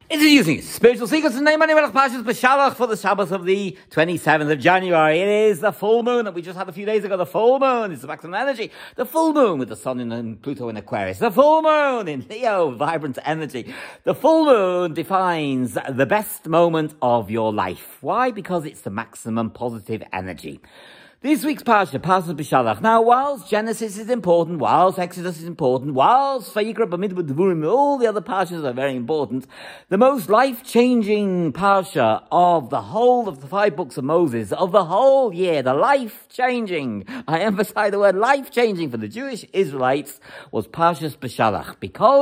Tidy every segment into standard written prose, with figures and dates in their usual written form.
Introducing Spiritual Secrets in Name Melech Parshas Beshalach for the Sabbath of the 27th of January. It is the full moon that we just had a few days ago. The full moon is the maximum energy. The full moon with the sun and Pluto in Aquarius. The full moon in Leo, vibrant energy. The full moon defines the best moment of your life. Why? Because it's the maximum positive energy. This week's Parsha, Parshas Beshalach. Now, whilst Genesis is important, whilst Exodus is important, whilst Vayikra, Bamidbar, Devurim, all the other Parshas are very important, the most life-changing Parsha of the whole of the 5 books of Moses, of the whole year, the life-changing, I emphasize the word life-changing for the Jewish Israelites, was Parshas Beshalach.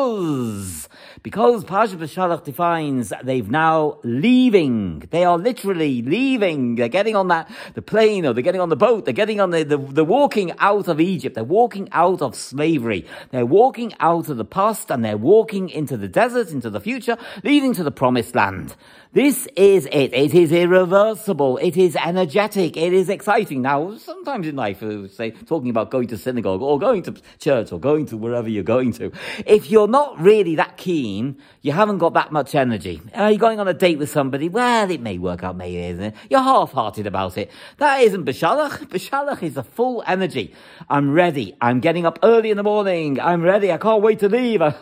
Because Parshas Beshalach defines they've now leaving. They are literally leaving. They're getting on the plane, or they're getting on the boat. They're getting on they're walking out of Egypt. They're walking out of slavery. They're walking out of the past, and they're walking into the desert, into the future, leading to the promised land. This is it. It is irreversible. It is energetic. It is exciting. Now, sometimes in life, say, talking about going to synagogue or going to church or going to wherever you're going to, if you're not really that keen, you haven't got that much energy. Are you going on a date with somebody? Well, it may work out, maybe it isn't. You're half-hearted about it. That isn't Beshalach. Beshalach is a full energy. I'm ready. I'm getting up early in the morning. I'm ready. I can't wait to leave. I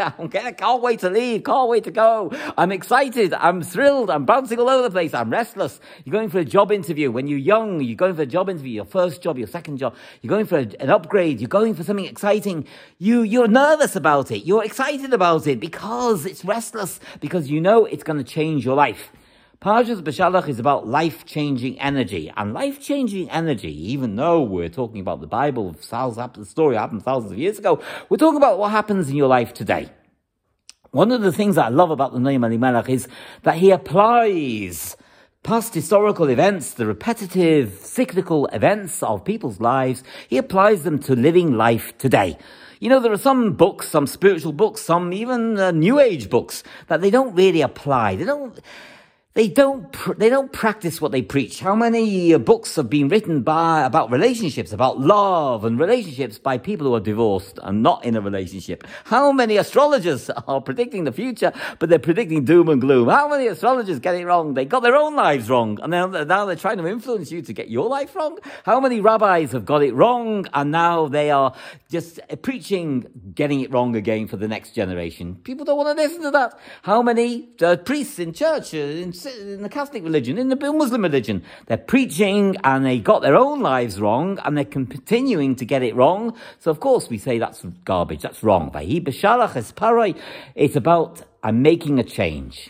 can't wait to leave. Can't wait to go. I'm excited. I'm thrilled. I'm bouncing all over the place. I'm restless. You're going for a job interview. When you're young, you're going for a job interview, your first job, your second job. You're going for an upgrade. You're going for something exciting. You're nervous about it. You're excited about it because it's restless, because you know it's going to change your life. Parshas Beshalach is about life-changing energy. And life-changing energy, even though we're talking about the Bible, the story happened thousands of years ago, we're talking about what happens in your life today. One of the things that I love about the Noam Elimelech is that he applies past historical events, the repetitive, cyclical events of people's lives, he applies them to living life today. You know, there are some books, some spiritual books, some even New Age books that they don't really apply. They don't practice what they preach. How many books have been written about relationships, about love and relationships by people who are divorced and not in a relationship? How many astrologers are predicting the future, but they're predicting doom and gloom? How many astrologers get it wrong? They got their own lives wrong, and now they're trying to influence you to get your life wrong? How many rabbis have got it wrong, and now they are just preaching getting it wrong again for the next generation? People don't want to listen to that. How many priests in church, in the Catholic religion, in the Muslim religion, they're preaching and they got their own lives wrong, and they're continuing to get it wrong. So of course we say that's garbage, that's wrong. It's about, I'm making a change.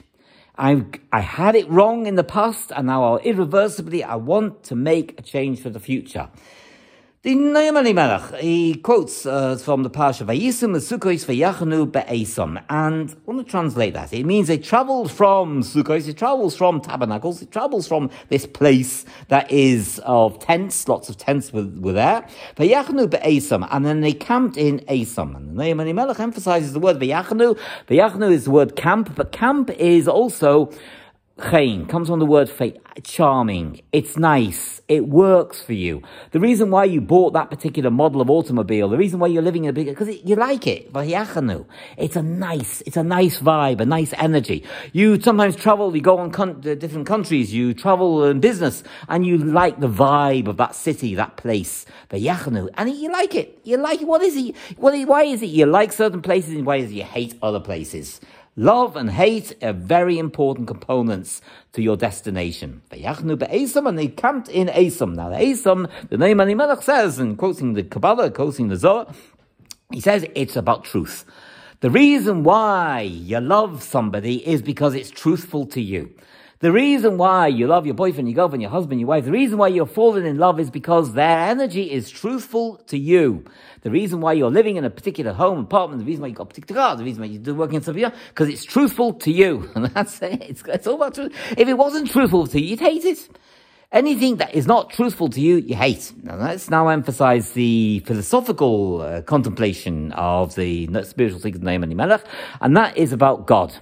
I had it wrong in the past, and now irreversibly I want to make a change for the future. The Noam Elimelech, he quotes from the Parsha, Vayisum Sukkos v'yachnu be'esom, and I want to translate that. It means they travelled from Sukkos, it travels from tabernacles, it travels from this place that is of tents, lots of tents were there, v'yachnu be'esom, and then they camped in Esom. And the Noam Elimelech emphasizes the word v'yachnu. V'yachnu is the word camp, but camp is also Chayin, comes from the word charming. It's nice. It works for you. The reason why you bought that particular model of automobile, the reason why you're living in a big, because you like it. It's a nice vibe, a nice energy. You sometimes travel, you go on different countries, you travel in business, and you like the vibe of that city, that place. And you like it. You like it. What is it? Why is it you like certain places, and why is it you hate other places? Love and hate are very important components to your destination. And they camped in Esom. Now, the Esom, the Noam Elimelech says, and quoting the Kabbalah, quoting the Zohar, he says it's about truth. The reason why you love somebody is because it's truthful to you. The reason why you love your boyfriend, your girlfriend, your husband, your wife, the reason why you're falling in love is because their energy is truthful to you. The reason why you're living in a particular home, apartment, the reason why you got a particular car, the reason why you're working in something else, because it's truthful to you. And that's it. It's all about truth. If it wasn't truthful to you, you'd hate it. Anything that is not truthful to you, you hate. Now let's now emphasize the philosophical contemplation of the spiritual secret of Noam Elimelech, and that is about God.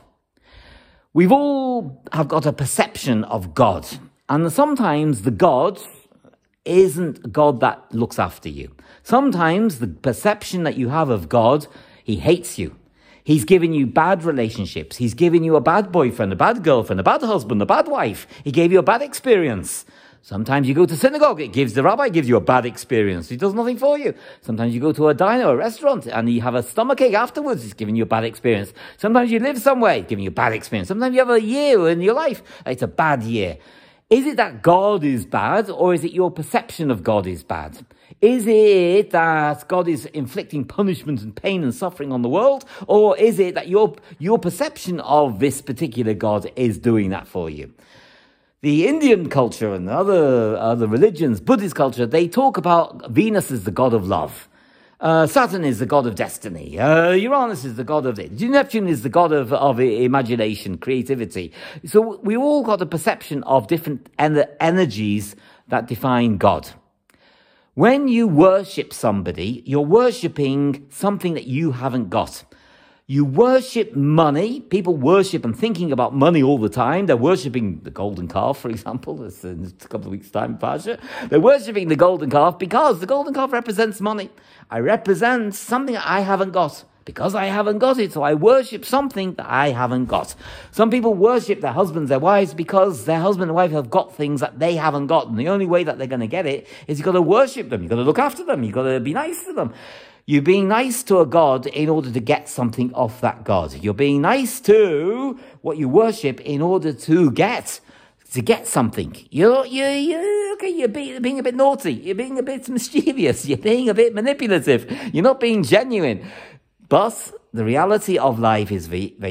We've all have got a perception of God, and sometimes the God isn't a God that looks after you. Sometimes the perception that you have of God, he hates you. He's given you bad relationships. He's given you a bad boyfriend, a bad girlfriend, a bad husband, a bad wife. He gave you a bad experience. Sometimes you go to synagogue, the rabbi gives you a bad experience. He does nothing for you. Sometimes you go to a diner or a restaurant and you have a stomachache afterwards. He's giving you a bad experience. Sometimes you live somewhere, giving you a bad experience. Sometimes you have a year in your life, it's a bad year. Is it that God is bad, or is it your perception of God is bad? Is it that God is inflicting punishment and pain and suffering on the world, or is it that your perception of this particular God is doing that for you? The Indian culture and other religions, Buddhist culture, they talk about Venus as the god of love. Saturn is the god of destiny. Uranus is the god of it. Neptune is the god of imagination, creativity. So we all got a perception of different energies that define God. When you worship somebody, you're worshipping something that you haven't got. You worship money. People worship and thinking about money all the time. They're worshipping the golden calf, for example. It's in a couple of weeks' time, Pasha. They're worshipping the golden calf because the golden calf represents money. I represent something I haven't got. Because I haven't got it, so I worship something that I haven't got. Some people worship their husbands, their wives, because their husband and wife have got things that they haven't got. And the only way that they're going to get it is you've got to worship them. You've got to look after them. You've got to be nice to them. You're being nice to a God in order to get something off that God. You're being nice to what you worship in order to get something. You're being a bit naughty. You're being a bit mischievous. You're being a bit manipulative. You're not being genuine. But the reality of life is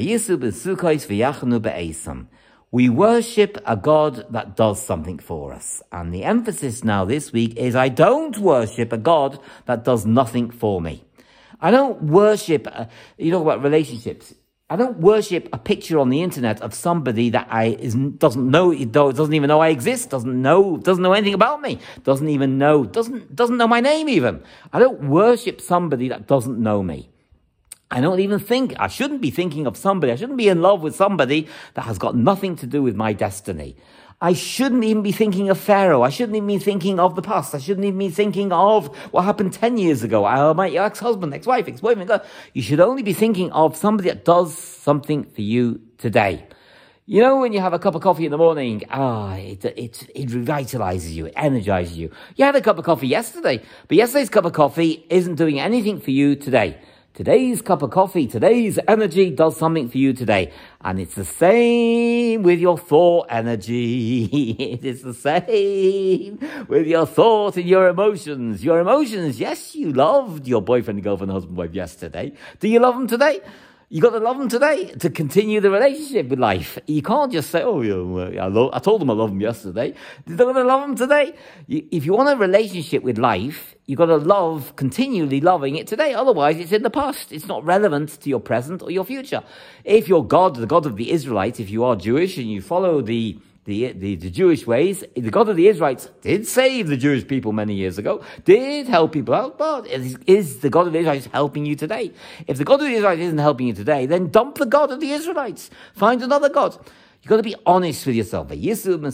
we worship a God that does something for us. And the emphasis now this week is I don't worship a God that does nothing for me. I don't worship, you know about relationships. I don't worship a picture on the internet of somebody that doesn't even know I exist, doesn't know anything about me, doesn't know my name even. I don't worship somebody that doesn't know me. I shouldn't be thinking of somebody, I shouldn't be in love with somebody that has got nothing to do with my destiny. I shouldn't even be thinking of Pharaoh. I shouldn't even be thinking of the past. I shouldn't even be thinking of what happened 10 years ago. My ex-husband, ex-wife, ex-boyfriend. You should only be thinking of somebody that does something for you today. You know, when you have a cup of coffee in the morning, it revitalizes you, it energizes you. You had a cup of coffee yesterday, but yesterday's cup of coffee isn't doing anything for you today. Today's cup of coffee, today's energy does something for you today. And it's the same with your thought energy. It is the same with your thought and your emotions. Your emotions, yes, you loved your boyfriend, girlfriend, husband, wife yesterday. Do you love them today? You got to love them today to continue the relationship with life. You can't just say, I told them I love them yesterday. You got to love them today. If you want a relationship with life, you got to continually loving it today. Otherwise, it's in the past. It's not relevant to your present or your future. If you're God, the God of the Israelites, if you are Jewish and you follow the Jewish ways, the God of the Israelites did save the Jewish people many years ago, did help people out, but is the God of the Israelites helping you today? If the God of the Israelites isn't helping you today, then dump the God of the Israelites. Find another God. You've got to be honest with yourself. And as I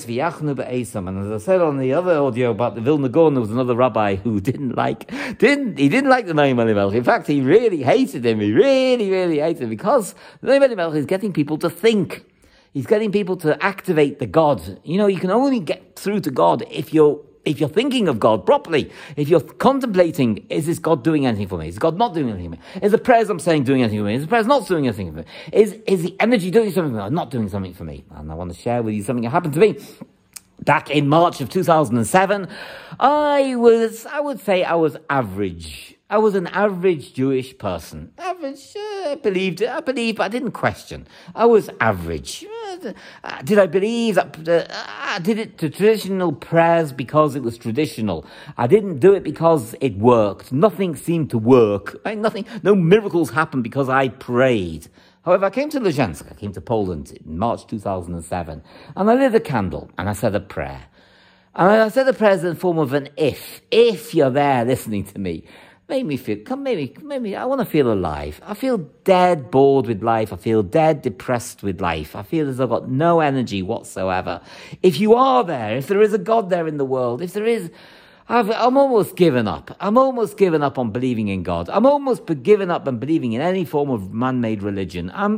said on the other audio about the Vilna Gaon, there was another rabbi who didn't like the Noam Elimelech. In fact, he really hated him. He really, really hated him because the Noam Elimelech is getting people to think. He's getting people to activate the God. You know, you can only get through to God if you're thinking of God properly. If you're contemplating, is this God doing anything for me? Is God not doing anything for me? Is the prayers I'm saying doing anything for me? Is the prayers not doing anything for me? Is the energy doing something for me or not doing something for me? And I want to share with you something that happened to me. Back in March of 2007, I would say I was average. I was an average Jewish person. Average, I believed it, but I didn't question. I was average. Did I believe that, I did it to traditional prayers because it was traditional. I didn't do it because it worked. Nothing seemed to work. No miracles happened because I prayed. However, I came to Luzhensk, I came to Poland in March 2007, and I lit a candle, and I said a prayer. And I said the prayer in the form of an if. If you're there listening to me, made me feel, maybe I want to feel alive. I feel dead bored with life. I feel dead depressed with life. I feel as though I've got no energy whatsoever. If you are there, if there is a God there in the world, if there is, I'm almost given up. I'm almost given up on believing in God. I'm almost given up on believing in any form of man-made religion. I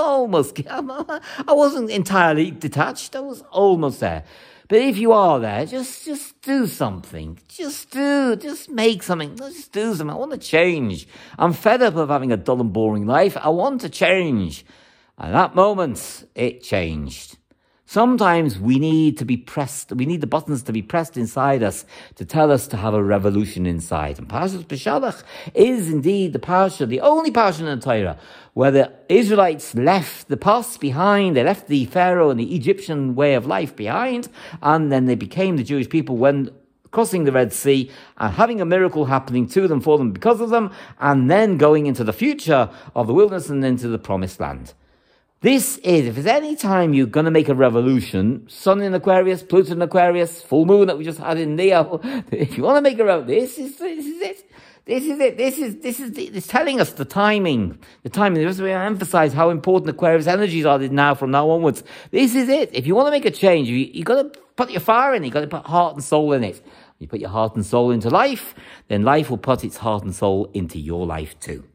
wasn't entirely detached. I was almost there. But if you are there, just do something. Just make something. Just do something. I want to change. I'm fed up of having a dull and boring life. I want to change. And at that moment, it changed. Sometimes we need to be pressed. We need the buttons to be pressed inside us to tell us to have a revolution inside. And Parshas Beshalach is indeed the only parsha in the Torah where the Israelites left the past behind. They left the Pharaoh and the Egyptian way of life behind, and then they became the Jewish people when crossing the Red Sea and having a miracle happening to them, for them, because of them, and then going into the future of the wilderness and into the promised land. This is, if there's any time you're going to make a revolution, Sun in Aquarius, Pluto in Aquarius, full moon that we just had in Leo, if you want to make a revolution, this is it. It's telling us the timing. Just want to emphasize how important Aquarius energies are now from now onwards. This is it. If you want to make a change, you got to put your fire in it. You got to put heart and soul in it. You put your heart and soul into life, then life will put its heart and soul into your life too.